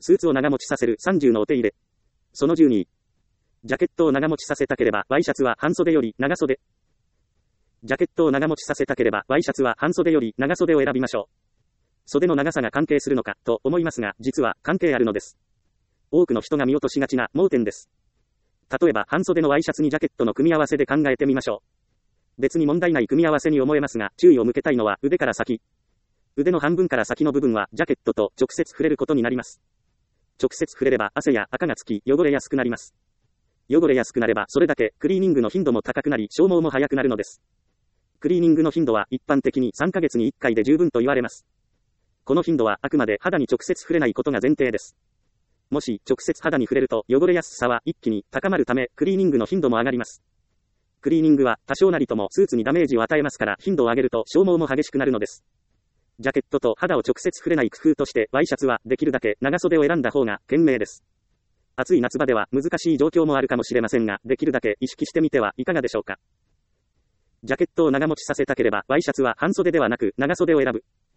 スーツを長持ちさせる30のお手入れ。その12。ジャケットを長持ちさせたければ、ワイシャツは半袖より長袖。ジャケットを長持ちさせたければ、ワイシャツは半袖より長袖を選びましょう。袖の長さが関係するのか、と思いますが、実は関係あるのです。多くの人が見落としがちな盲点です。例えば、半袖のワイシャツにジャケットの組み合わせで考えてみましょう。別に問題ない組み合わせに思えますが、注意を向けたいのは腕から先。腕の半分から先の部分は、ジャケットと直接触れることになります。直接触れれば汗や赤がつき、汚れやすくなります。汚れやすくなれば、それだけクリーニングの頻度も高くなり、消耗も早くなるのです。クリーニングの頻度は一般的に3ヶ月に1回で十分と言われます。この頻度はあくまで肌に直接触れないことが前提です。もし直接肌に触れると汚れやすさは一気に高まるため、クリーニングの頻度も上がります。クリーニングは多少なりともスーツにダメージを与えますから、頻度を上げると消耗も激しくなるのです。ジャケットと肌を直接触れない工夫として、ワイシャツはできるだけ長袖を選んだ方が賢明です。暑い夏場では難しい状況もあるかもしれませんが、できるだけ意識してみてはいかがでしょうか。ジャケットを長持ちさせたければ、ワイシャツは半袖ではなく長袖を選ぶ。